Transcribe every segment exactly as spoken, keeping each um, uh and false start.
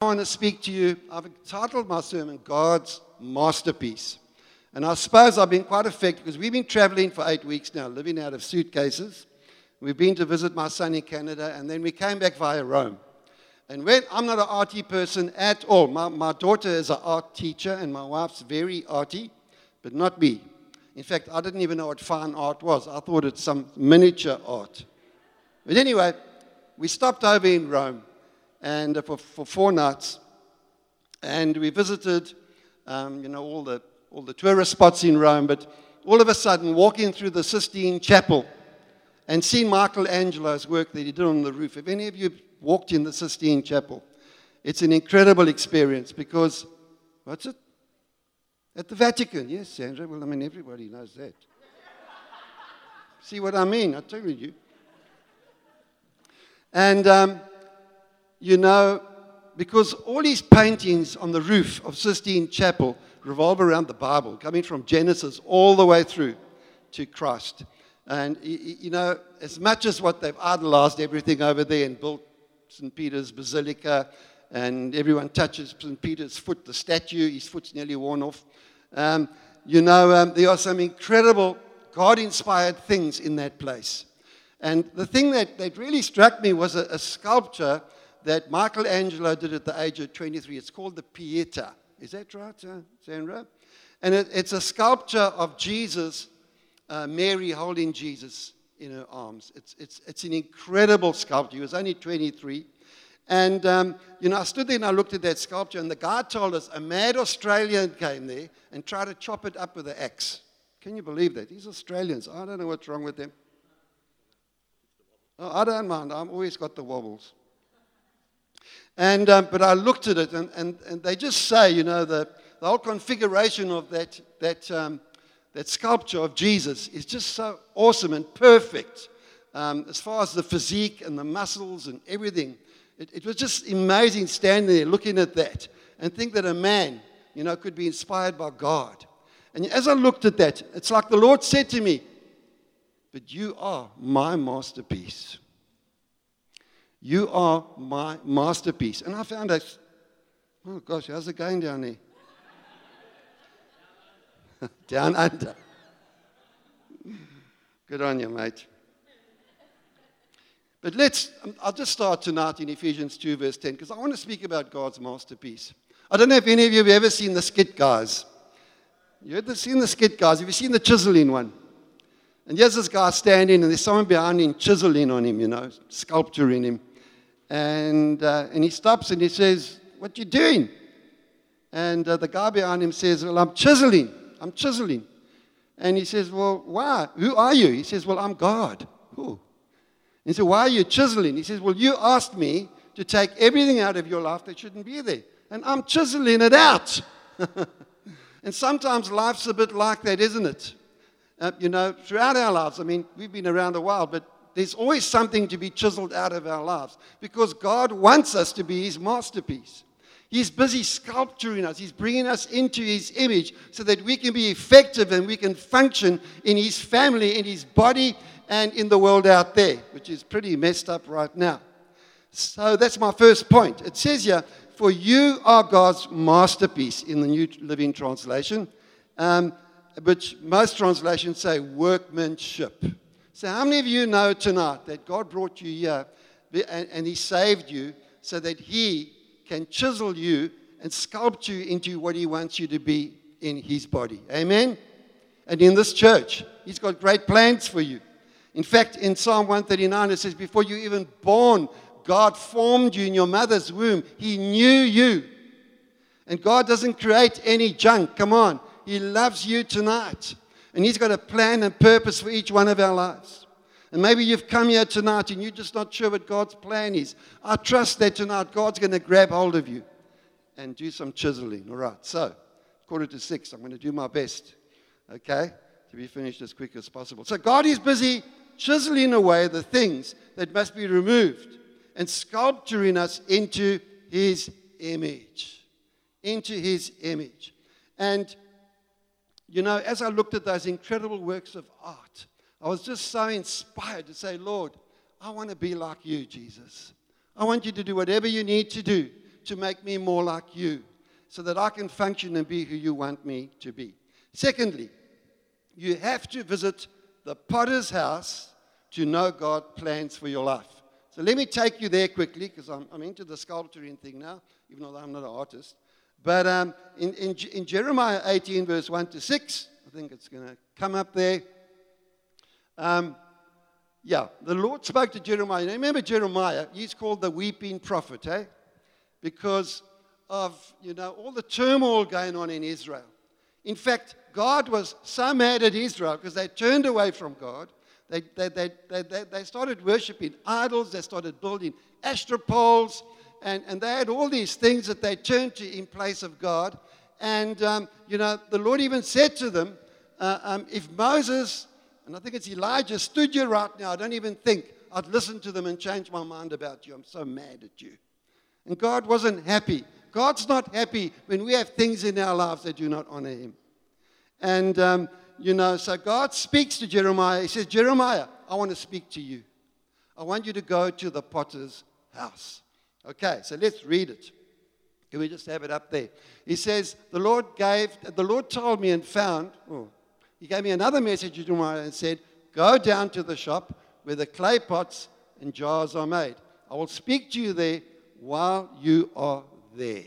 want to speak to you. I've entitled my sermon, God's Masterpiece. And I suppose I've been quite effective because we've been traveling for eight weeks now, living out of suitcases. We've been to visit my son in Canada, and then we came back via Rome. And when I'm not an arty person at all. My, my daughter is an art teacher, and my wife's very arty, but not me. In fact, I didn't even know what fine art was. I thought it's some miniature art. But anyway, we stopped over in Rome and uh, for, for four nights, and we visited, um, you know, all the all the tourist spots in Rome. But all of a sudden, walking through the Sistine Chapel and seeing Michelangelo's work that he did on the roof. If any of you walked in the Sistine Chapel, it's an incredible experience because, what's it? At the Vatican, yes, Sandra. Well, I mean, everybody knows that. See what I mean? I'm telling you. And, um, you know, because all these paintings on the roof of Sistine Chapel revolve around the Bible, coming from Genesis all the way through to Christ. And, you know, as much as what they've idolized everything over there and built Saint Peter's Basilica, and everyone touches Saint Peter's foot, the statue, his foot's nearly worn off. Um, you know, um, there are some incredible God-inspired things in that place. And the thing that, that really struck me was a, a sculpture that Michelangelo did at the age of twenty-three. It's called the Pieta. Is that right, uh, Sandra? And it, it's a sculpture of Jesus, uh, Mary holding Jesus in her arms. It's, it's, it's an incredible sculpture. He was only twenty-three. And, um, you know, I stood there and I looked at that sculpture, and the guy told us a mad Australian came there and tried to chop it up with an axe. Can you believe that? These Australians, I don't know what's wrong with them. Oh, I don't mind. I've always got the wobbles. And um, but I looked at it, and, and, and they just say, you know, the, the whole configuration of that, that, um, that sculpture of Jesus is just so awesome and perfect um, as far as the physique and the muscles and everything. It, it was just amazing standing there looking at that and think that a man, you know, could be inspired by God. And as I looked at that, it's like the Lord said to me, but you are my masterpiece. You are my masterpiece. And I found out, oh gosh, how's it going down there? Down under. Good on you, mate. But let's, I'll just start tonight in Ephesians two, verse ten, because I want to speak about God's masterpiece. I don't know if any of you have ever seen the Skit Guys. You ever seen the Skit Guys? Have you seen the chiseling one? And here's this guy standing, and there's someone behind him chiseling on him, you know, sculpturing him. And uh, and he stops and he says, what you doing? And uh, the guy behind him says, well, I'm chiseling. I'm chiseling. And he says, well, why? Who are you? He says, well, I'm God. Who? He said, why are you chiseling? He says, well, you asked me to take everything out of your life that shouldn't be there. And I'm chiseling it out. And sometimes life's a bit like that, isn't it? Uh, you know, throughout our lives, I mean, we've been around a while, but there's always something to be chiseled out of our lives because God wants us to be His masterpiece. He's busy sculpturing us. He's bringing us into His image so that we can be effective and we can function in His family, in His body, and in the world out there, which is pretty messed up right now. So that's my first point. It says here, for you are God's masterpiece in the New Living Translation, um, which most translations say workmanship. So how many of you know tonight that God brought you here and, and He saved you so that He can chisel you and sculpt you into what He wants you to be in His body? Amen? And in this church, He's got great plans for you. In fact, in Psalm one thirty-nine, it says, before you even born, God formed you in your mother's womb. He knew you. And God doesn't create any junk. Come on. He loves you tonight. And He's got a plan and purpose for each one of our lives. And maybe you've come here tonight and you're just not sure what God's plan is. I trust that tonight God's going to grab hold of you and do some chiseling. All right. So, quarter to six, I'm going to do my best. Okay? To be finished as quick as possible. So God is busy chiseling away the things that must be removed and sculpturing us into His image. Into His image. And, you know, as I looked at those incredible works of art, I was just so inspired to say, Lord, I want to be like you, Jesus. I want you to do whatever you need to do to make me more like you so that I can function and be who you want me to be. Secondly, you have to visit the potter's house to know God's plans for your life. So let me take you there quickly, because I'm, I'm into the sculpturing thing now, even though I'm not an artist. But um, in, in, in Jeremiah eighteen, verse one to six, I think it's going to come up there. Um, yeah, the Lord spoke to Jeremiah. Now, remember Jeremiah, he's called the weeping prophet, eh? Because of, you know, all the turmoil going on in Israel. In fact, God was so mad at Israel because they turned away from God. They, they, they, they, they, they started worshiping idols. They started building astropoles. And, and they had all these things that they turned to in place of God. And, um, you know, the Lord even said to them, uh, um, if Moses, and I think it's Elijah, stood you right now, I don't even think I'd listen to them and change my mind about you. I'm so mad at you. And God wasn't happy. God's not happy when we have things in our lives that do not honor him. And, um, you know, so God speaks to Jeremiah. He says, Jeremiah, I want to speak to you. I want you to go to the potter's house. Okay, so let's read it. Can we just have it up there? He says, the Lord gave, the Lord told me and found, oh, he gave me another message to Jeremiah and said, go down to the shop where the clay pots and jars are made. I will speak to you there while you are there.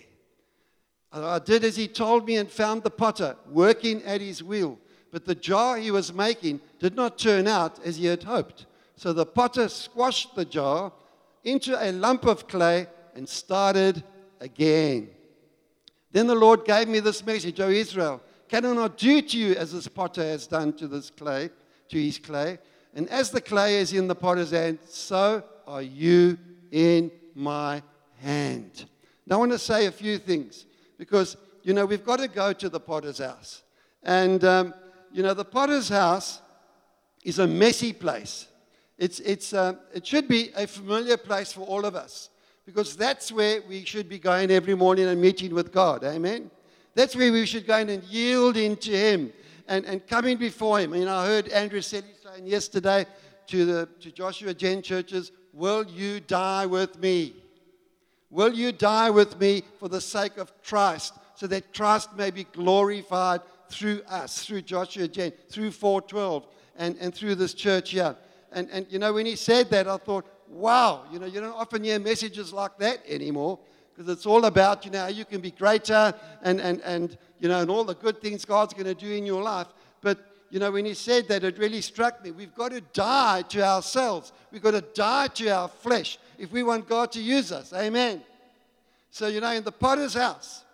I did as he told me and found the potter working at his wheel. But the jar he was making did not turn out as he had hoped. So the potter squashed the jar into a lump of clay and started again. Then the Lord gave me this message, O Israel, can I not do to you as this potter has done to this clay, to his clay? And as the clay is in the potter's hand, so are you in my hand. Now I want to say a few things. Because, you know, we've got to go to the potter's house. And, um, you know, the potter's house is a messy place. It's, it's, uh, it should be a familiar place for all of us. Because that's where we should be going every morning and meeting with God. Amen? That's where we should go in and yield into him and, and coming before him. And, you know, I heard Andrew Selly saying yesterday to, the, to Joshua Gen churches, will you die with me? Will you die with me for the sake of Christ, so that Christ may be glorified through us, through Joshua Gen, through four twelve, and, and through this church here. And, and, you know, when he said that, I thought, wow, you know, you don't often hear messages like that anymore, because it's all about, you know, how you can be greater and, and, and, you know, and all the good things God's going to do in your life. But, you know, when he said that, it really struck me. We've got to die to ourselves. We've got to die to our flesh if we want God to use us. Amen. So, you know, in the potter's house,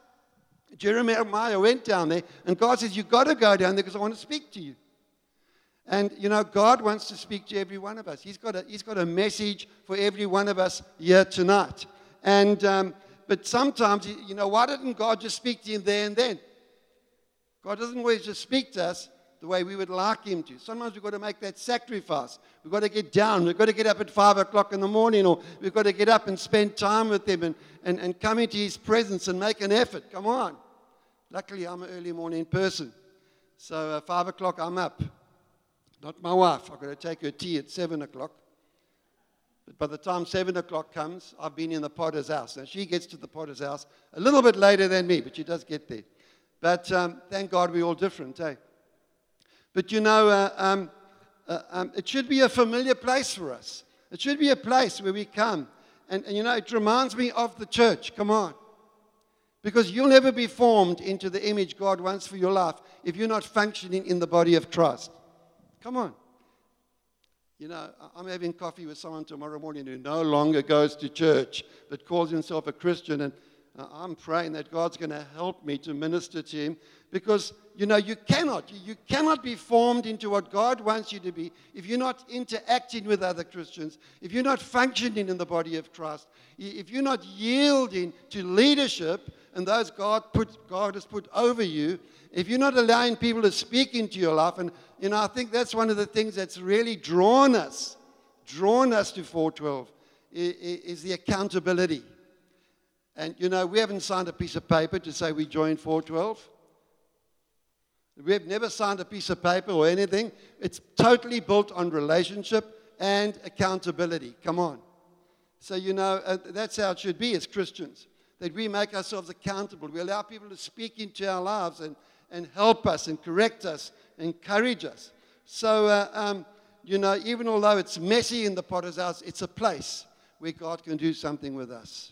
Jeremiah went down there, and God says, you've got to go down there because I want to speak to you. And, you know, God wants to speak to every one of us. He's got a, he's got a message for every one of us here tonight. And, um, but sometimes, you know, why didn't God just speak to him there and then? God doesn't always just speak to us the way we would like him to. Sometimes we've got to make that sacrifice. We've got to get down. We've got to get up at five o'clock in the morning, or we've got to get up and spend time with him and, and, and come into his presence and make an effort. Come on. Luckily, I'm an early morning person. So uh, five o'clock, I'm up. Not my wife. I've got to take her tea at seven o'clock. But by the time seven o'clock comes, I've been in the potter's house. Now, she gets to the potter's house a little bit later than me, but she does get there. But um, thank God we're all different, eh? But, you know, uh, um, uh, um, it should be a familiar place for us. It should be a place where we come. And, and, you know, it reminds me of the church. Come on. Because you'll never be formed into the image God wants for your life if you're not functioning in the body of Christ. Come on. You know, I'm having coffee with someone tomorrow morning who no longer goes to church but calls himself a Christian. And uh, I'm praying that God's going to help me to minister to him. Because, you know, you cannot. You cannot be formed into what God wants you to be if you're not interacting with other Christians, if you're not functioning in the body of Christ, if you're not yielding to leadership and those God put, God has put over you, if you're not allowing people to speak into your life. And, you know, I think that's one of the things that's really drawn us, drawn us to four twelve, is the accountability. And, you know, we haven't signed a piece of paper to say we joined four twelve. We have never signed a piece of paper or anything. It's totally built on relationship and accountability. Come on. So, you know, uh, that's how it should be as Christians. that we make ourselves accountable. We allow people to speak into our lives and, and help us and correct us, encourage us. So, uh, um, you know, even although it's messy in the potter's house, it's a place where God can do something with us.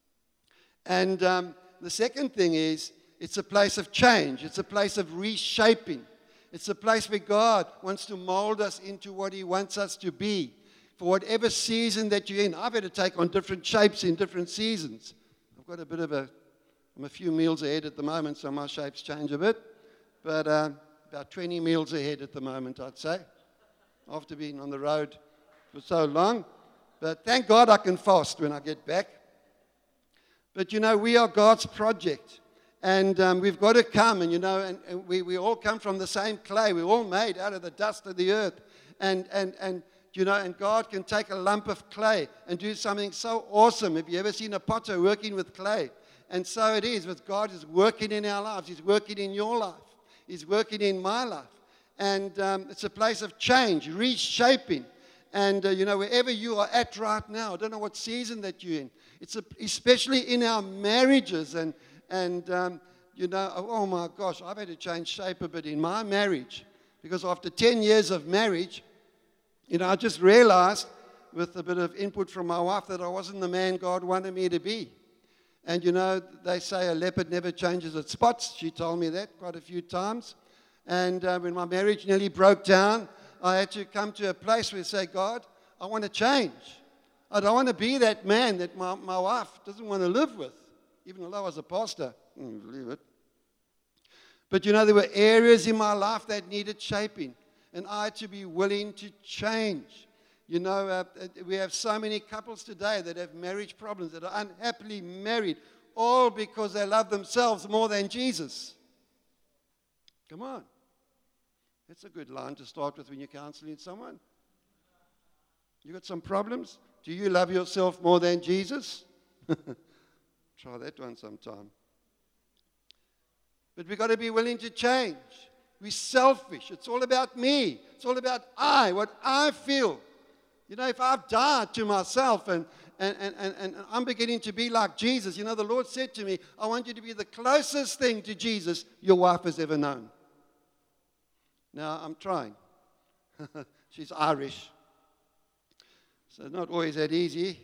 And um, the second thing is, it's a place of change. It's a place of reshaping. It's a place where God wants to mold us into what He wants us to be. For whatever season that you're in, I've had to take on different shapes in different seasons. I've got a bit of a, I'm a few meals ahead at the moment, so my shapes change a bit. But uh, about twenty meals ahead at the moment, I'd say, after being on the road for so long. But thank God I can fast when I get back. But, you know, we are God's project. And um, we've got to come, and, you know, and, and we, we all come from the same clay. We're all made out of the dust of the earth. And, and, and, you know, and God can take a lump of clay and do something so awesome. Have you ever seen a potter working with clay? And so it is with God is working in our lives. He's working in your life. He's working in my life. And um, it's a place of change, reshaping. And, uh, you know, wherever you are at right now, I don't know what season that you're in. It's a, especially in our marriages. And, and um, you know, oh, my gosh, I've had to change shape a bit in my marriage. Because after ten years of marriage, you know, I just realized with a bit of input from my wife that I wasn't the man God wanted me to be. And, you know, they say a leopard never changes its spots. She told me that quite a few times. And uh, when my marriage nearly broke down, I had to come to a place where I say, God, I want to change. I don't want to be that man that my, my wife doesn't want to live with, even though I was a pastor. I don't believe it. But, you know, there were areas in my life that needed shaping, and I had to be willing to change. You know, uh, we have so many couples today that have marriage problems, that are unhappily married, all because they love themselves more than Jesus. Come on. That's a good line to start with when you're counseling someone. You got some problems? Do you love yourself more than Jesus? Try that one sometime. But we've got to be willing to change. We're selfish. It's all about me. It's all about I, what I feel. You know, if I've died to myself and, and, and, and, and I'm beginning to be like Jesus, you know, the Lord said to me, I want you to be the closest thing to Jesus your wife has ever known. Now, I'm trying. She's Irish. So it's not always that easy.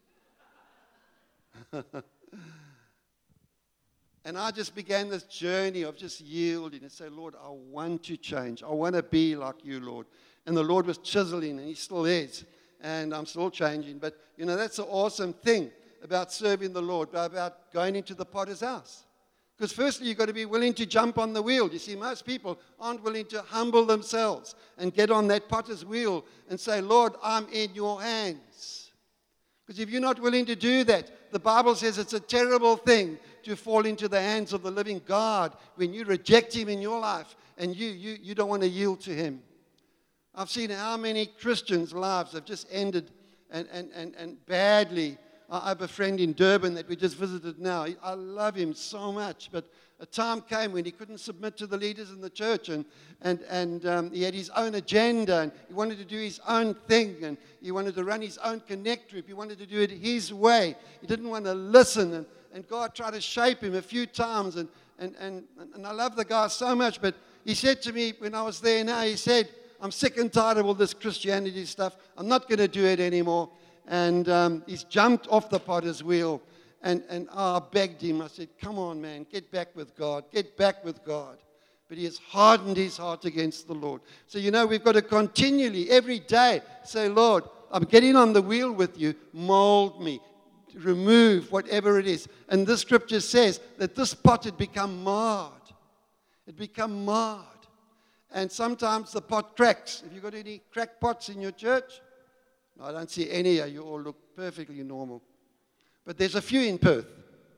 And I just began this journey of just yielding and say, Lord, I want to change. I want to be like you, Lord. And the Lord was chiseling, and He still is. And I'm still changing. But, you know, that's the awesome thing about serving the Lord, about going into the potter's house. Because firstly, you've got to be willing to jump on the wheel. You see, most people aren't willing to humble themselves and get on that potter's wheel and say, Lord, I'm in your hands. Because if you're not willing to do that, the Bible says it's a terrible thing to fall into the hands of the living God when you reject Him in your life and you, you, you don't want to yield to Him. I've seen how many Christians' lives have just ended and, and, and, and badly. I have a friend in Durban that we just visited now. I love him so much, but a time came when he couldn't submit to the leaders in the church, and, and, and um, he had his own agenda, and he wanted to do his own thing, and he wanted to run his own connect group. He wanted to do it his way. He didn't want to listen, and, and God tried to shape him a few times, and, and, and, and I love the guy so much, but he said to me when I was there now, he said, I'm sick and tired of all this Christianity stuff. I'm not going to do it anymore. And um, he's jumped off the potter's wheel. And, and oh, I begged him. I said, come on, man, get back with God. Get back with God. But he has hardened his heart against the Lord. So, you know, we've got to continually, every day, say, Lord, I'm getting on the wheel with you. Mold me. Remove whatever it is. And this scripture says that this pot had become marred. It become marred. And sometimes the pot cracks. Have you got any cracked pots in your church? No, I don't see any. You all look perfectly normal. But there's a few in Perth.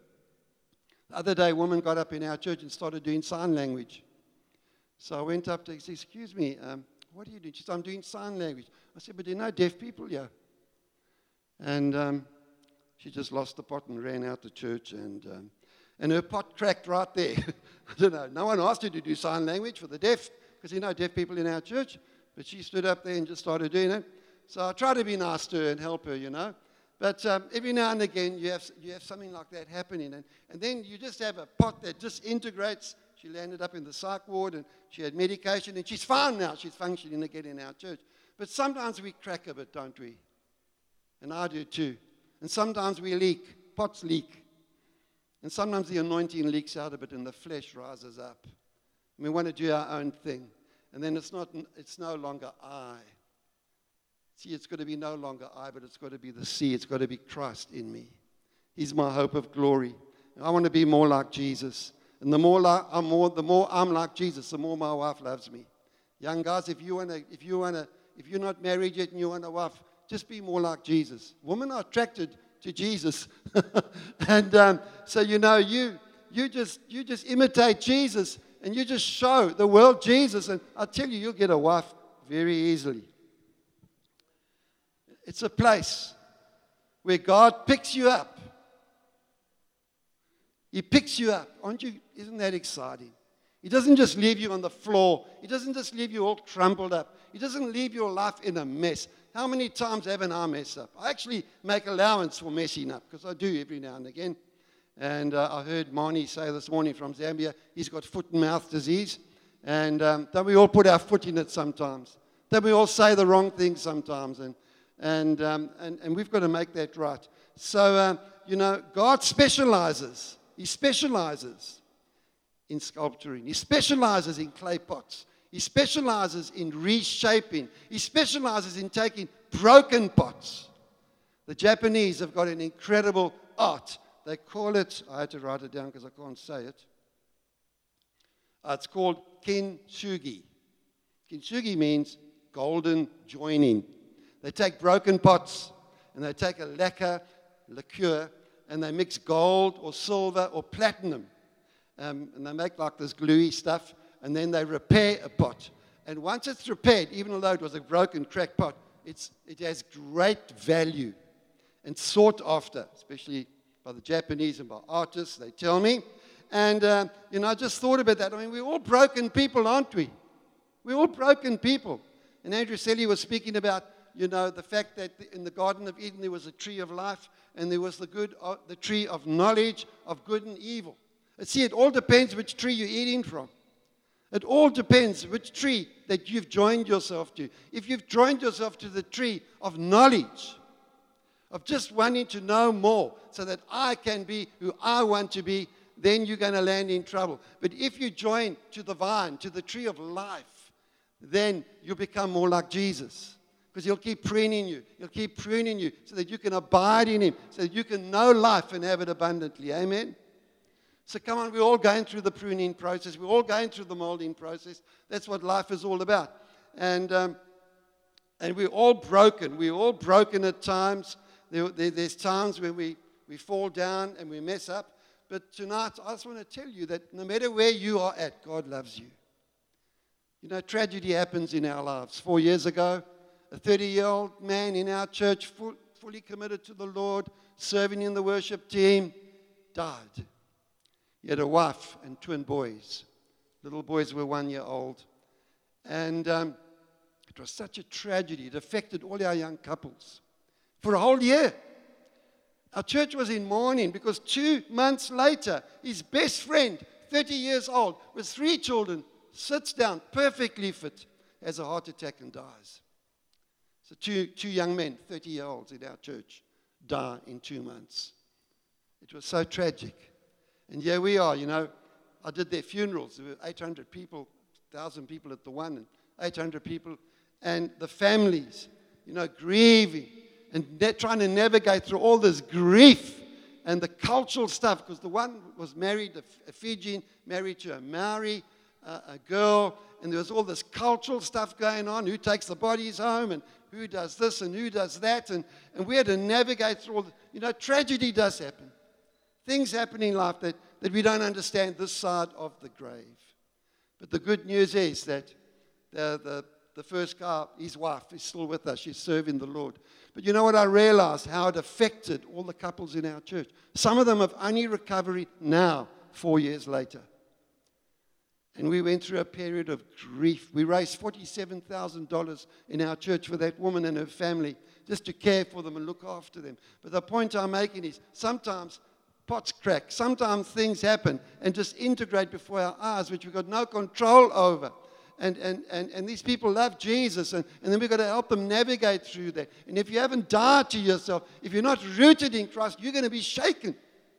The other day, a woman got up in our church and started doing sign language. So I went up to her and said, excuse me, um, what are you doing? She said, I'm doing sign language. I said, but there are no deaf people here. And um, she just lost the pot and ran out the church. And, um, and her pot cracked right there. I don't know. No one asked her to do sign language for the deaf, because there are no deaf people in our church. But she stood up there and just started doing it. So I tried to be nice to her and help her, you know. But um, every now and again, you have, you have something like that happening. And, and then you just have a pot that just integrates. She landed up in the psych ward, and she had medication, and she's fine now. She's functioning again in our church. But sometimes we crack a bit, don't we? And I do too. And sometimes we leak. Pots leak. And sometimes the anointing leaks out a bit, and the flesh rises up. And we want to do our own thing. And then it's not. It's no longer I. See, it's got to be no longer I, but it's got to be the C. It's got to be Christ in me. He's my hope of glory. And I want to be more like Jesus. And the more, like, I'm more, the more I'm like Jesus, the more my wife loves me. Young guys, if you want to, if you want to, if you're not married yet and you want a wife, just be more like Jesus. Women are attracted to Jesus, and um, so you know, you you just you just imitate Jesus, and you just show the world Jesus, and I tell you, you'll get a wife very easily. It's a place where God picks you up. He picks you up. Aren't you? Isn't that exciting? He doesn't just leave you on the floor. He doesn't just leave you all crumpled up. He doesn't leave your life in a mess. How many times haven't I messed up? I actually make allowance for messing up, because I do every now and again. And uh, I heard Mani say this morning from Zambia, he's got foot and mouth disease. And um, don't we all put our foot in it sometimes? Don't we all say the wrong things sometimes? And And, um, and, and we've got to make that right. So, um, you know, God specializes. He specializes in sculpturing. He specializes in clay pots. He specializes in reshaping. He specializes in taking broken pots. The Japanese have got an incredible art. They call it, I had to write it down because I can't say it. Uh, it's called kintsugi. Kintsugi means golden joining. They take broken pots, and they take a lacquer, liqueur, and they mix gold or silver or platinum. Um, and they make like this gluey stuff, and then they repair a pot. And once it's repaired, even though it was a broken, cracked pot, it's, it has great value and sought after, especially by the Japanese and by artists, they tell me. And, uh, you know, I just thought about that. I mean, we're all broken people, aren't we? We're all broken people. And Andrew Selly was speaking about, you know, the fact that in the Garden of Eden there was a tree of life, and there was the good, uh, the tree of knowledge of good and evil. And see, it all depends which tree you're eating from. It all depends which tree that you've joined yourself to. If you've joined yourself to the tree of knowledge, of just wanting to know more so that I can be who I want to be, then you're going to land in trouble. But if you join to the vine, to the tree of life, then you'll become more like Jesus. Because he'll keep pruning you. He'll keep pruning you so that you can abide in him, so that you can know life and have it abundantly. Amen? So come on, we're all going through the pruning process. We're all going through the molding process. That's what life is all about. And um, and we're all broken. We're all broken at times. There, there, there's times when we, we fall down and we mess up. But tonight, I just want to tell you that no matter where you are at, God loves you. You know, tragedy happens in our lives. Four years ago, a thirty-year-old man in our church, full, fully committed to the Lord, serving in the worship team, died. He had a wife and twin boys. Little boys were one year old. And um, it was such a tragedy. It affected all our young couples for a whole year. Our church was in mourning because two months later, his best friend, thirty years old, with three children, sits down, perfectly fit, has a heart attack and dies. So two, two young men, thirty-year-olds in our church, die in two months. It was so tragic. And here we are, you know. I did their funerals. There were eight hundred people, one thousand people at the one, and eight hundred people. And the families, you know, grieving and they're trying to navigate through all this grief and the cultural stuff. Because the one was married, a Fijian, married to a Maori, uh, a girl. And there was all this cultural stuff going on. Who takes the bodies home and who does this and who does that. And, and we had to navigate through all the, you know, tragedy does happen. Things happen in life that, that we don't understand this side of the grave. But the good news is that the, the, the first guy, his wife, is still with us. She's serving the Lord. But you know what? I realized how it affected all the couples in our church. Some of them have only recovered now, four years later. And we went through a period of grief. We raised forty-seven thousand dollars in our church for that woman and her family just to care for them and look after them. But the point I'm making is sometimes pots crack, sometimes things happen and just integrate before our eyes, which we've got no control over. And, and, and, and these people love Jesus, and, and then we've got to help them navigate through that. And if you haven't died to yourself, if you're not rooted in Christ, you're going to be shaken.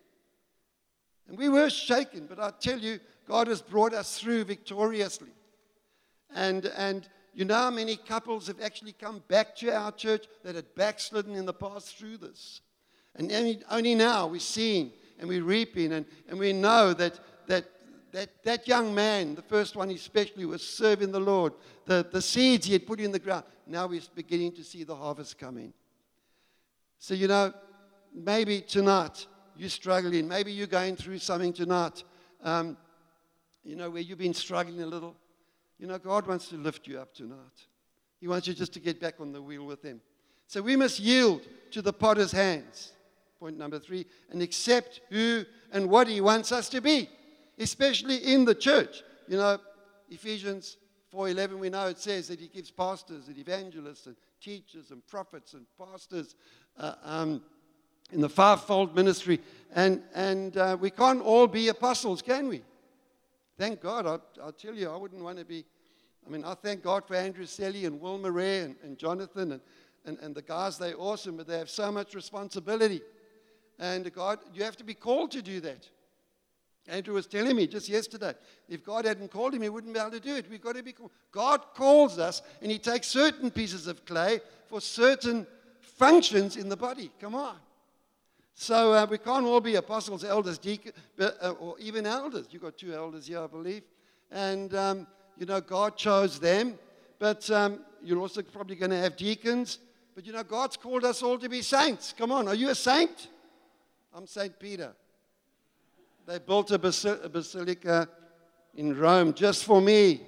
And we were shaken, but I tell you, God has brought us through victoriously. And, and you know how many couples have actually come back to our church that had backslidden in the past through this? And only, only now we're seeing and we're reaping, and, and we know that, that That, that young man, the first one especially, was serving the Lord. The, the seeds he had put in the ground. Now we're beginning to see the harvest coming. So, you know, maybe tonight you're struggling. Maybe you're going through something tonight, um, you know, where you've been struggling a little. You know, God wants to lift you up tonight. He wants you just to get back on the wheel with him. So we must yield to the potter's hands. Point number three. And accept who and what he wants us to be. Especially in the church. You know, Ephesians four eleven, we know it says that he gives pastors and evangelists and teachers and prophets and pastors uh, um, in the fivefold ministry. And, and uh, we can't all be apostles, can we? Thank God. I'll, I'll tell you, I wouldn't want to be. I mean, I thank God for Andrew Selly and Will Murray and, and Jonathan and, and, and the guys. They're awesome, but they have so much responsibility. And God, you have to be called to do that. Andrew was telling me just yesterday, if God hadn't called him, he wouldn't be able to do it. We've got to be called. God calls us, and he takes certain pieces of clay for certain functions in the body. Come on. So uh, we can't all be apostles, elders, deacons, uh, or even elders. You've got two elders here, I believe. And, um, you know, God chose them. But um, you're also probably going to have deacons. But, you know, God's called us all to be saints. Come on, are you a saint? I'm Saint Peter. They built a, basil- a basilica in Rome just for me.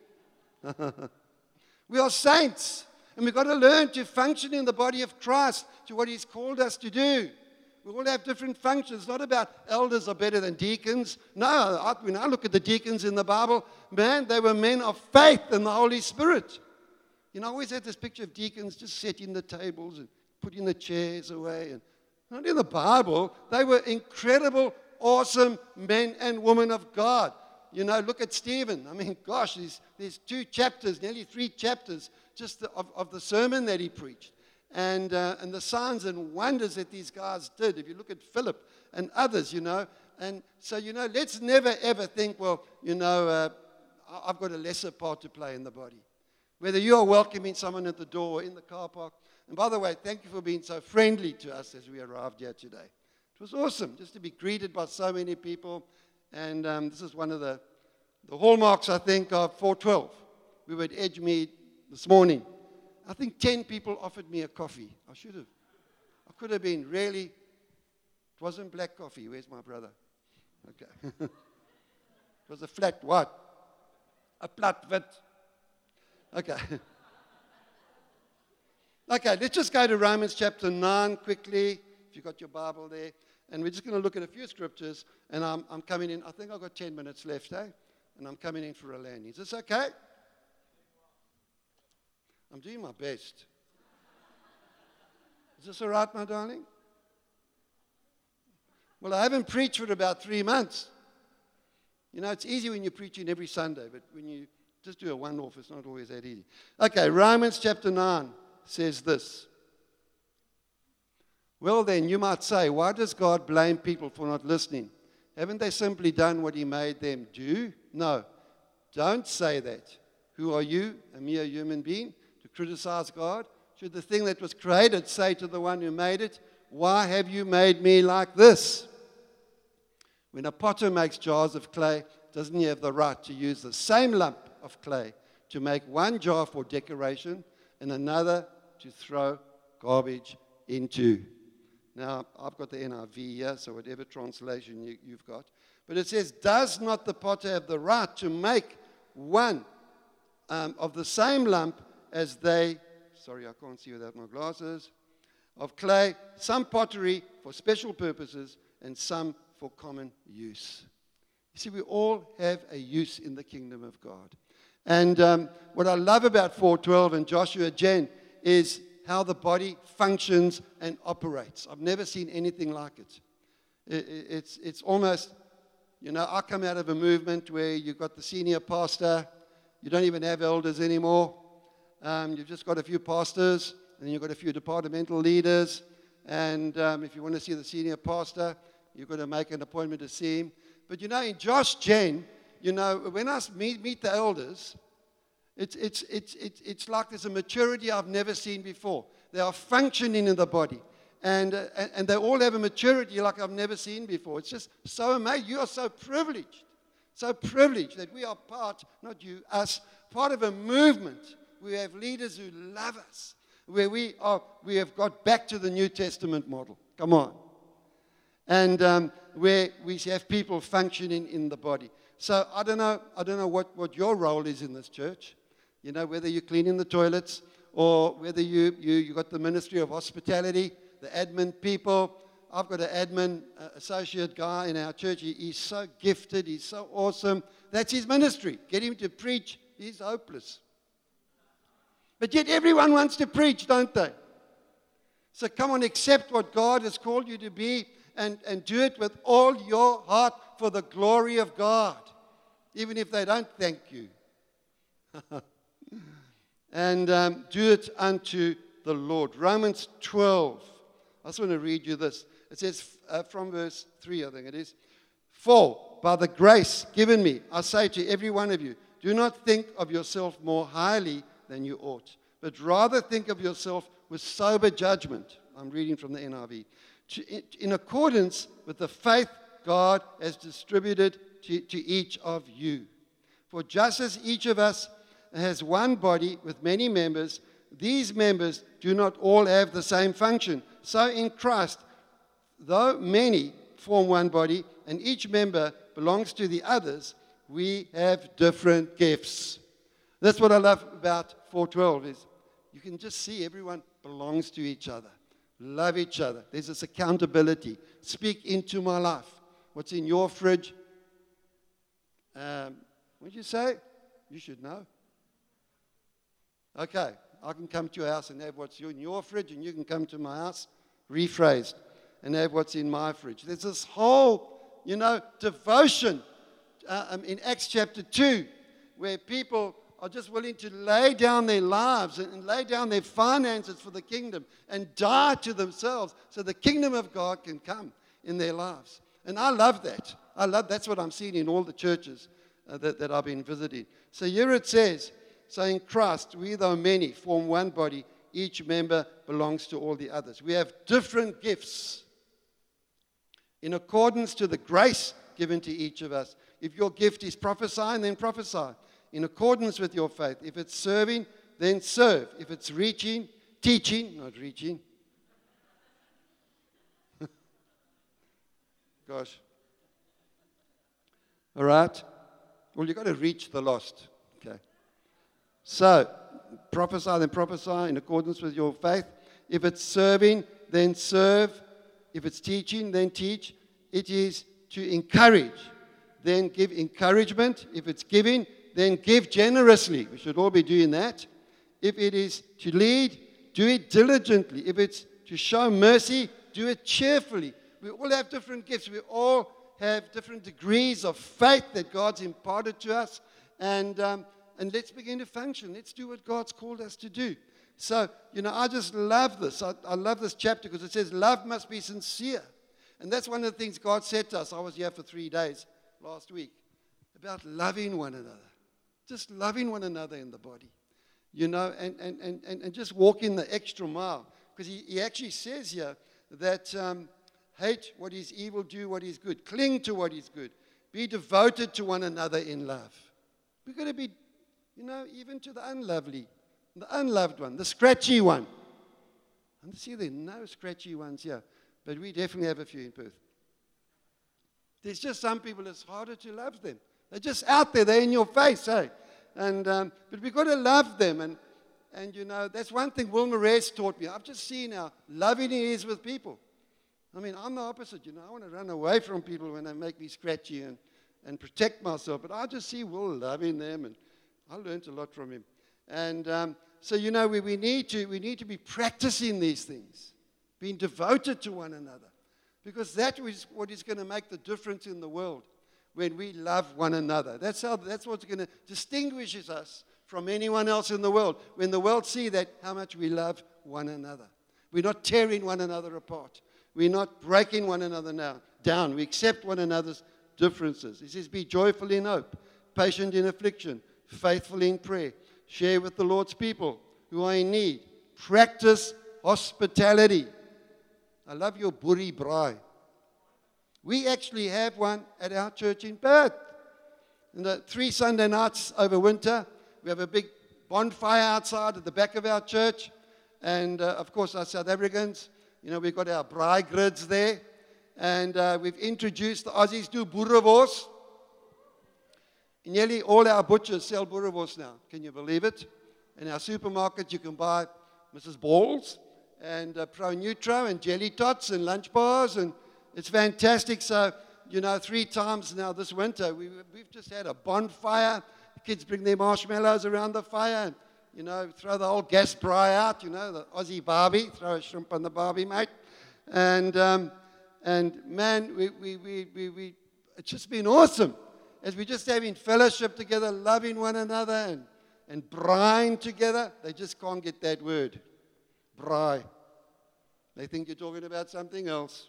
We are saints. And we've got to learn to function in the body of Christ to what he's called us to do. We all have different functions. It's not about elders are better than deacons. No, I, when I look at the deacons in the Bible, man, they were men of faith and the Holy Spirit. You know, I always had this picture of deacons just setting the tables and putting the chairs away. And not in the Bible. They were incredible, awesome men and women of God. You know, look at Stephen. I mean, gosh, there's, there's two chapters, nearly three chapters, just the, of, of the sermon that he preached. And, uh, and the signs and wonders that these guys did. If you look at Philip and others, you know. And so, you know, let's never, ever think, well, you know, uh, I've got a lesser part to play in the body. Whether you are welcoming someone at the door or in the car park. And by the way, thank you for being so friendly to us as we arrived here today. It was awesome just to be greeted by so many people. And um, this is one of the, the hallmarks, I think, of four twelve. We were at Edgemead this morning. I think ten people offered me a coffee. I should have. I could have been really. It wasn't black coffee. Where's my brother? Okay. It was a flat what? A plat wit. Okay. Okay, let's just go to Romans chapter nine quickly, if you've got your Bible there. And we're just going to look at a few scriptures. And I'm, I'm coming in. I think I've got ten minutes left, eh? And I'm coming in for a landing. Is this okay? I'm doing my best. Is this all right, my darling? Well, I haven't preached for about three months. You know, it's easy when you're preaching every Sunday, but when you just do a one-off, it's not always that easy. Okay, Romans chapter nine says this. Well, then, you might say, why does God blame people for not listening? Haven't they simply done what he made them do? No, don't say that. Who are you, a mere human being, to criticize God? Should the thing that was created say to the one who made it, why have you made me like this? When a potter makes jars of clay, doesn't he have the right to use the same lump of clay to make one jar for decoration and another to throw garbage into? Now, I've got the N I V here, so whatever translation you, you've got. But it says, does not the potter have the right to make one um, of the same lump as they, sorry, I can't see without my glasses, of clay, some pottery for special purposes and some for common use? You see, we all have a use in the kingdom of God. And um, what I love about four twelve and Joshua Jen is how the body functions and operates. I've never seen anything like it. it, it it's, it's almost, you know, I come out of a movement where you've got the senior pastor, you don't even have elders anymore. Um, you've just got a few pastors, and then you've got a few departmental leaders. And um, if you want to see the senior pastor, you've got to make an appointment to see him. But you know, in Josh Gen, you know, when I meet, meet the elders, it's, it's, it's, it's, it's like there's a maturity I've never seen before. They are functioning in the body. And, uh, and, and they all have a maturity like I've never seen before. It's just so amazing. You are so privileged. So privileged that we are part, not you, us, part of a movement. We have leaders who love us, where we are, we have got back to the New Testament model. Come on. And um, where we have people functioning in the body. So I don't know, I don't know what, what your role is in this church. You know, whether you're cleaning the toilets or whether you, you, you got the ministry of hospitality, the admin people. I've got an admin uh, associate guy in our church. He, he's so gifted. He's so awesome. That's his ministry. Get him to preach. He's hopeless. But yet everyone wants to preach, don't they? So come on, accept what God has called you to be and, and do it with all your heart for the glory of God, even if they don't thank you. And um, do it unto the Lord. Romans twelve. I just want to read you this. It says uh, from verse three, I think it is. For by the grace given me, I say to every one of you, do not think of yourself more highly than you ought, but rather think of yourself with sober judgment. I'm reading from the N I V. To, in accordance with the faith God has distributed to, to each of you. For just as each of us has one body with many members, these members do not all have the same function. So in Christ, though many form one body, and each member belongs to the others, we have different gifts. That's what I love about four twelve is you can just see everyone belongs to each other. Love each other. There's this accountability. Speak into my life. What's in your fridge? Um, what did you say? You should know. Okay, I can come to your house and have what's in your fridge, and you can come to my house, rephrased, and have what's in my fridge. There's this whole, you know, devotion uh, um, in Acts chapter two, where people are just willing to lay down their lives and, and lay down their finances for the kingdom and die to themselves so the kingdom of God can come in their lives. And I love that. I love that's what I'm seeing in all the churches uh, that, that I've been visiting. So here it says, so in Christ, we though many form one body, each member belongs to all the others. We have different gifts in accordance to the grace given to each of us. If your gift is prophesying, then prophesy in accordance with your faith. If it's serving, then serve. If it's reaching, teaching, not reaching. Gosh. All right. Well, you've got to reach the lost. Okay. So, prophesy, then prophesy in accordance with your faith. If it's serving, then serve. If it's teaching, then teach. It is to encourage, then give encouragement. If it's giving, then give generously. We should all be doing that. If it is to lead, do it diligently. If it's to show mercy, do it cheerfully. We all have different gifts. We all have different degrees of faith that God's imparted to us. And, um, and let's begin to function. Let's do what God's called us to do. So, you know, I just love this. I, I love this chapter because it says love must be sincere. And that's one of the things God said to us. I was here for three days last week about loving one another. Just loving one another in the body. You know, and, and, and, and just walking the extra mile. Because he, he actually says here that um, hate what is evil, do what is good. Cling to what is good. Be devoted to one another in love. We've got to be, you know, even to the unlovely, the unloved one, the scratchy one. I see there are no scratchy ones here, but we definitely have a few in Perth. There's just some people it's harder to love them. They're just out there. They're in your face, eh? And um, but we've got to love them. And, and, you know, that's one thing Wilma Reyes taught me. I've just seen how loving he is with people. I mean, I'm the opposite. You know, I want to run away from people when they make me scratchy and, and protect myself. But I just see Will loving them. And I learned a lot from him. And um, so you know, we, we, need to, we need to be practicing these things, being devoted to one another, because that is what is going to make the difference in the world when we love one another. That's, how, that's what's going to distinguish us from anyone else in the world. When the world see that, how much we love one another. We're not tearing one another apart. We're not breaking one another now, down. We accept one another's differences. He says, be joyful in hope, patient in affliction, faithful in prayer. Share with the Lord's people who are in need. Practice hospitality. I love your buri braai. We actually have one at our church in Perth. And the three Sunday nights over winter, we have a big bonfire outside at the back of our church. And, uh, of course, our South Africans, you know, we've got our braai grids there. And uh, we've introduced, the Aussies do boerewors. Nearly all our butchers sell boerewors now. Can you believe it? In our supermarket, you can buy Missus Balls and uh, Pro Nutro and Jelly Tots and lunch bars. And it's fantastic. So, you know, three times now this winter, we, we've just had a bonfire. The kids bring their marshmallows around the fire and, you know, throw the old gas braai out, you know, the Aussie barbie. Throw a shrimp on the barbie, mate. And, um, and man, we, we, we, we, we, it's just been awesome. As we're just having fellowship together, loving one another and, and braaiing together. They just can't get that word. Braai. They think you're talking about something else.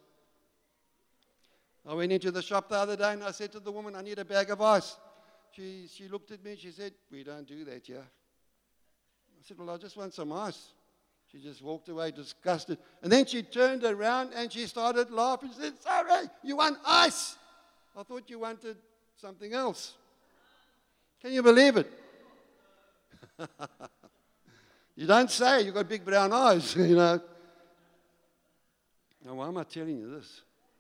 I went into the shop the other day and I said to the woman, I need a bag of ice. She, she looked at me and she said, we don't do that here. I said, well, I just want some ice. She just walked away disgusted. And then she turned around and she started laughing. She said, sorry, you want ice? I thought you wanted something else. Can you believe it? You don't say, you've got big brown eyes, you know. Now, why am I telling you this?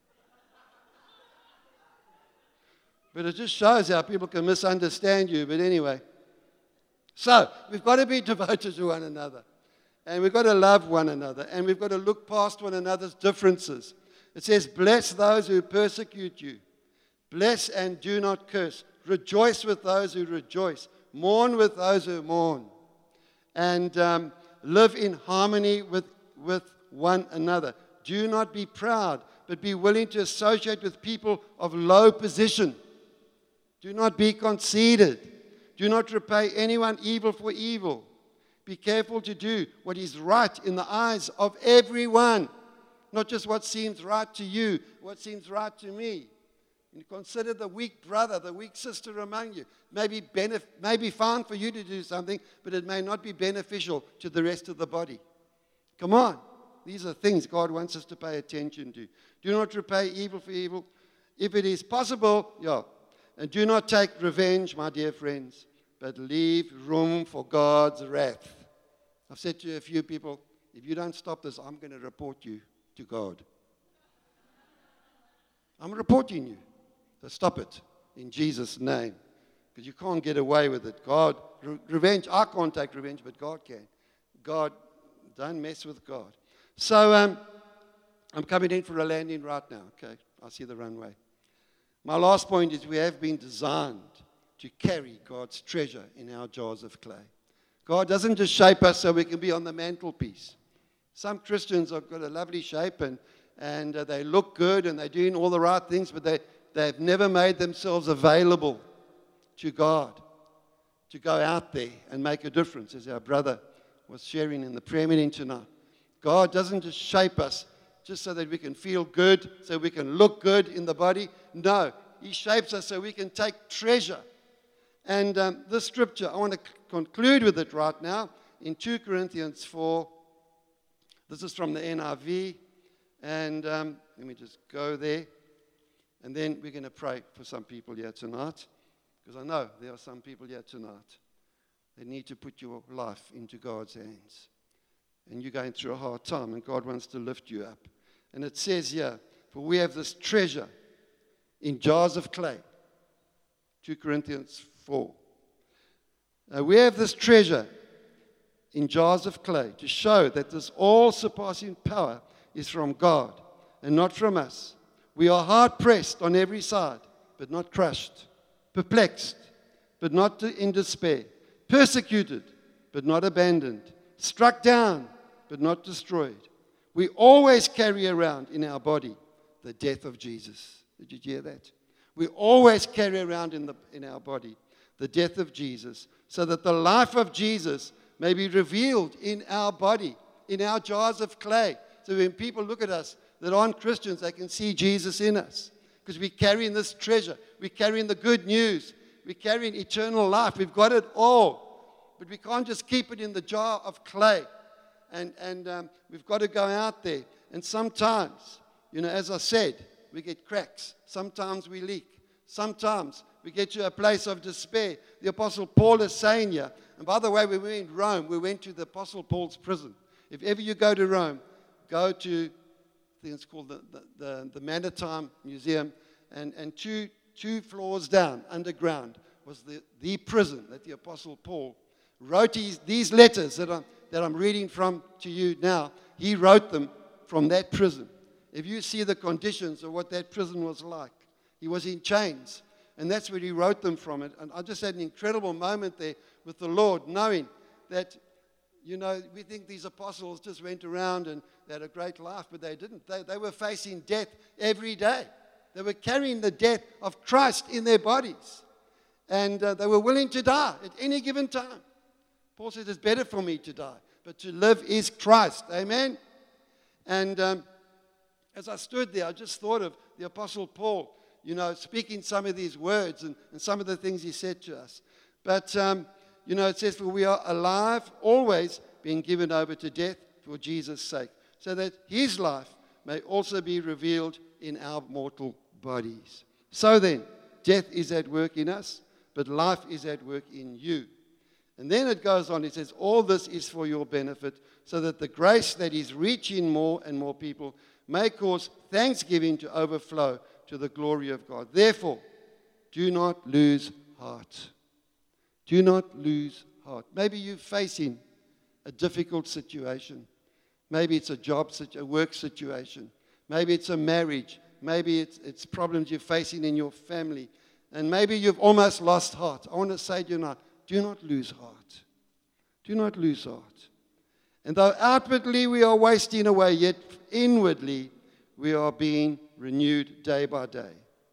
But it just shows how people can misunderstand you. But anyway. So, we've got to be devoted to one another. And we've got to love one another. And we've got to look past one another's differences. It says, bless those who persecute you. Bless and do not curse. Rejoice with those who rejoice. Mourn with those who mourn. And um, live in harmony with, with one another. Do not be proud, but be willing to associate with people of low position. Do not be conceited. Do not repay anyone evil for evil. Be careful to do what is right in the eyes of everyone. Not just what seems right to you, what seems right to me. And consider the weak brother, the weak sister among you. Maybe benef- may be fine for you to do something, but it may not be beneficial to the rest of the body. Come on. These are things God wants us to pay attention to. Do not repay evil for evil. If it is possible, yeah. And do not take revenge, my dear friends, but leave room for God's wrath. I've said to a few people, if you don't stop this, I'm going to report you to God. I'm reporting you. So stop it in Jesus' name. Because you can't get away with it. God, re- revenge, I can't take revenge, but God can. God, don't mess with God. So um, I'm coming in for a landing right now. Okay, I see the runway. My last point is we have been designed to carry God's treasure in our jars of clay. God doesn't just shape us so we can be on the mantelpiece. Some Christians have got a lovely shape and, and uh, they look good and they're doing all the right things, but they, they've never made themselves available to God to go out there and make a difference, as our brother was sharing in the prayer meeting tonight. God doesn't just shape us just so that we can feel good, so we can look good in the body. No, He shapes us so we can take treasure. And um, this scripture, I want to c- conclude with it right now in two Corinthians four. This is from the N I V. And um, let me just go there. And then we're going to pray for some people here tonight. Because I know there are some people here tonight that need to put your life into God's hands. And you're going through a hard time, and God wants to lift you up. And it says here, for we have this treasure in jars of clay. two Corinthians four. Uh, we have this treasure in jars of clay to show that this all-surpassing power is from God and not from us. We are hard-pressed on every side, but not crushed. Perplexed, but not in despair. Persecuted, but not abandoned, struck down, but not destroyed. We always carry around in our body the death of Jesus. Did you hear that? We always carry around in, the, in our body the death of Jesus, so that the life of Jesus may be revealed in our body, in our jars of clay. So when people look at us that aren't Christians, they can see Jesus in us. Because we're carrying this treasure. We're carrying the good news. We're carrying eternal life. We've got it all. But we can't just keep it in the jar of clay. And, and um, we've got to go out there. And sometimes, you know, as I said, we get cracks. Sometimes we leak. Sometimes we get to a place of despair. The Apostle Paul is saying here, and by the way, when we were in Rome, we went to the Apostle Paul's prison. If ever you go to Rome, go to, I think it's called the, the, the, the Maritime Museum, and, and two, two floors down, underground, was the, the prison that the Apostle Paul wrote his, these letters that I'm, that I'm reading from to you now. He wrote them from that prison. If you see the conditions of what that prison was like, he was in chains, and that's where he wrote them from. It. And I just had an incredible moment there with the Lord, knowing that, you know, we think these apostles just went around and they had a great life, but they didn't. They, they were facing death every day. They were carrying the death of Christ in their bodies. And uh, they were willing to die at any given time. Paul says, it's better for me to die, but to live is Christ. Amen? And um, as I stood there, I just thought of the Apostle Paul, you know, speaking some of these words and, and some of the things he said to us. But, um, you know, it says, for we are alive, always being given over to death for Jesus' sake, so that his life may also be revealed in our mortal bodies. So then, death is at work in us, but life is at work in you. And then it goes on, it says, all this is for your benefit, so that the grace that is reaching more and more people may cause thanksgiving to overflow to the glory of God. Therefore, do not lose heart. Do not lose heart. Maybe you're facing a difficult situation. Maybe it's a job, a work situation. Maybe it's a marriage. Maybe it's, it's problems you're facing in your family. And maybe you've almost lost heart. I want to say to you now, do not lose heart. Do not lose heart. And though outwardly we are wasting away, yet inwardly we are being renewed day by day.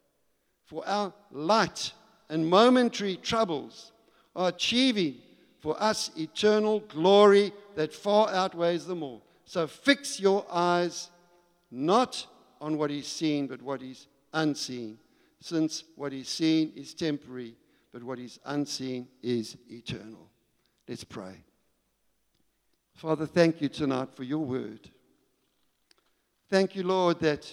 For our light and momentary troubles are achieving for us eternal glory that far outweighs them all. So fix your eyes not on what is seen, but what is unseen, since what is seen is temporary, but what is unseen is eternal. Let's pray. Father, thank you tonight for your word. Thank you, Lord, that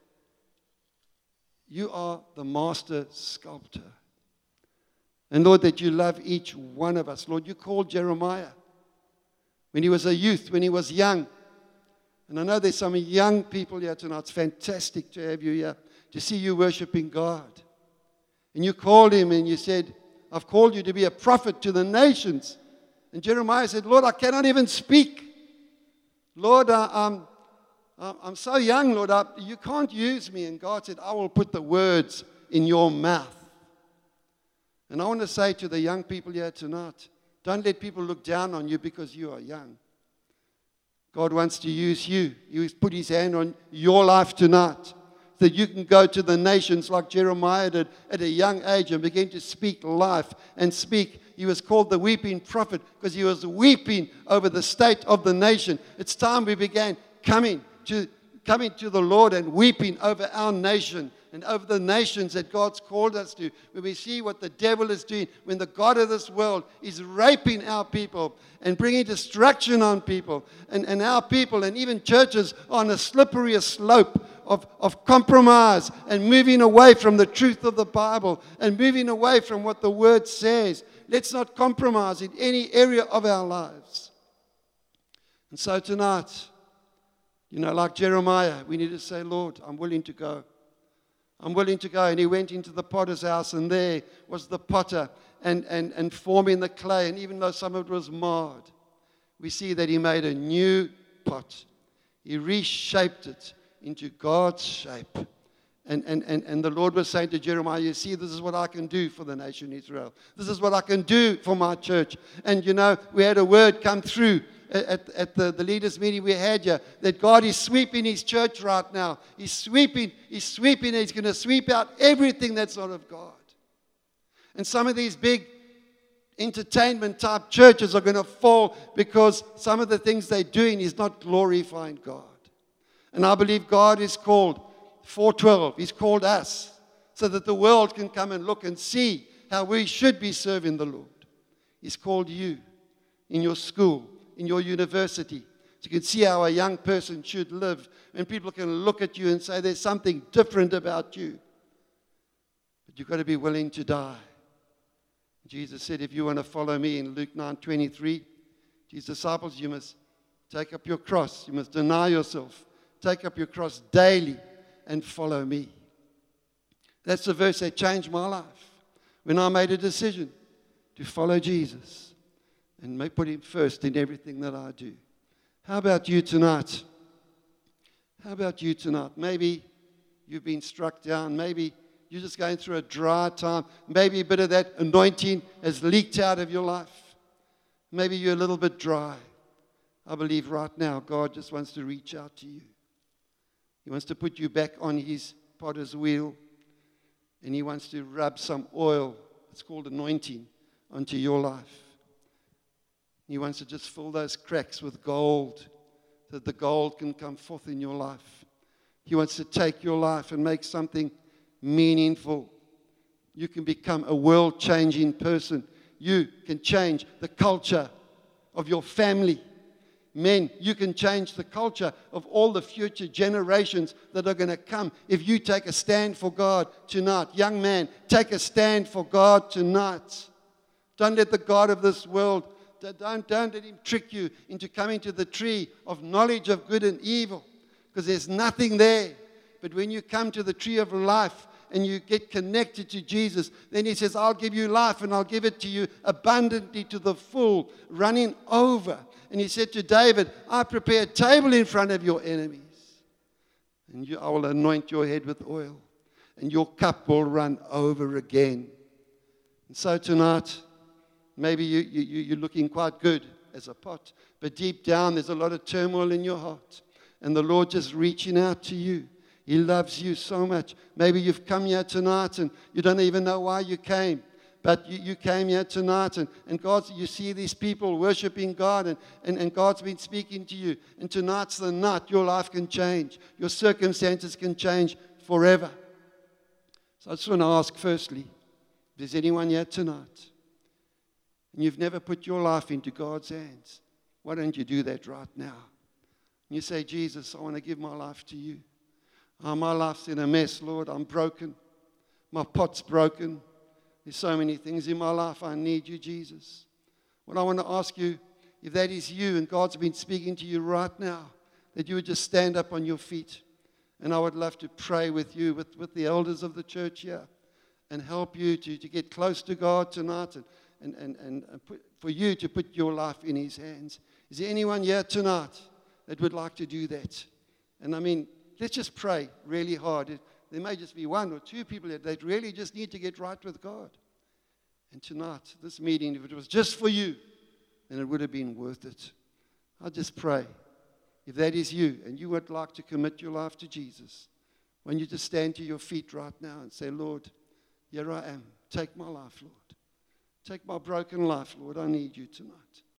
you are the master sculptor. And Lord, that you love each one of us. Lord, you called Jeremiah when he was a youth, when he was young. And I know there's some young people here tonight. It's fantastic to have you here, to see you worshiping God. And you called him and you said, I've called you to be a prophet to the nations. And Jeremiah said, Lord, I cannot even speak. Lord, I, I'm, I'm so young, Lord, I, you can't use me. And God said, I will put the words in your mouth. And I want to say to the young people here tonight, don't let people look down on you because you are young. God wants to use you. He's put his hand on your life tonight so that you can go to the nations like Jeremiah did at a young age and begin to speak life and speak. He was called the weeping prophet because he was weeping over the state of the nation. It's time we began coming to, coming to the Lord and weeping over our nation and over the nations that God's called us to. When we see what the devil is doing, when the God of this world is raping our people and bringing destruction on people, and, and our people and even churches on a slippery slope of, of compromise and moving away from the truth of the Bible and moving away from what the Word says. Let's not compromise in any area of our lives. And so tonight, you know, like Jeremiah, we need to say, Lord, I'm willing to go. I'm willing to go. And he went into the potter's house, and there was the potter and, and, and forming the clay. And even though some of it was marred, we see that he made a new pot. He reshaped it into God's shape. And, and, and, and the Lord was saying to Jeremiah, you see, this is what I can do for the nation Israel. This is what I can do for my church. And, you know, we had a word come through at, at the, the leaders' meeting we had here, that God is sweeping his church right now. He's sweeping, he's sweeping, and he's going to sweep out everything that's not of God. And some of these big entertainment type churches are going to fall because some of the things they're doing is not glorifying God. And I believe God is called four twelve. He's called us so that the world can come and look and see how we should be serving the Lord. He's called you in your school, in your university. So you can see how a young person should live. And people can look at you and say there's something different about you. But you've got to be willing to die. Jesus said, if you want to follow me in Luke nine twenty-three, to his disciples, you must take up your cross. You must deny yourself. Take up your cross daily and follow me. That's the verse that changed my life. When I made a decision to follow Jesus and put him first in everything that I do. How about you tonight? How about you tonight? Maybe you've been struck down. Maybe you're just going through a dry time. Maybe a bit of that anointing has leaked out of your life. Maybe you're a little bit dry. I believe right now God just wants to reach out to you. He wants to put you back on his potter's wheel. And he wants to rub some oil, it's called anointing, onto your life. He wants to just fill those cracks with gold, so that the gold can come forth in your life. He wants to take your life and make something meaningful. You can become a world-changing person. You can change the culture of your family. Men, you can change the culture of all the future generations that are going to come if you take a stand for God tonight. Young man, take a stand for God tonight. Don't let the God of this world, don't, don't let him trick you into coming to the tree of knowledge of good and evil, because there's nothing there. But when you come to the tree of life and you get connected to Jesus, then he says, I'll give you life and I'll give it to you abundantly to the full, running over. And he said to David, I prepare a table in front of your enemies. And you, I will anoint your head with oil. And your cup will run over again. And so tonight, maybe you, you, you're looking quite good as a pot. But deep down, there's a lot of turmoil in your heart. And the Lord just reaching out to you. He loves you so much. Maybe you've come here tonight and you don't even know why you came. But you, you came here tonight and, and God, you see these people worshiping God and, and, and God's been speaking to you. And tonight's the night your life can change. Your circumstances can change forever. So I just want to ask firstly, if there's anyone here tonight and you've never put your life into God's hands, why don't you do that right now? And you say, Jesus, I want to give my life to you. Oh, my life's in a mess, Lord. I'm broken. My pot's broken. There's so many things in my life. I need you, Jesus. What I want to ask you, if that is you and God's been speaking to you right now, that you would just stand up on your feet. And I would love to pray with you, with, with the elders of the church here, and help you to, to get close to God tonight and, and, and, and put, for you to put your life in his hands. Is there anyone here tonight that would like to do that? And I mean, let's just pray really hard. There may just be one or two people that really just need to get right with God. And tonight, this meeting, if it was just for you, then it would have been worth it. I'll just pray. If that is you and you would like to commit your life to Jesus, when you just stand to your feet right now and say, Lord, here I am. Take my life, Lord. Take my broken life, Lord. I need you tonight.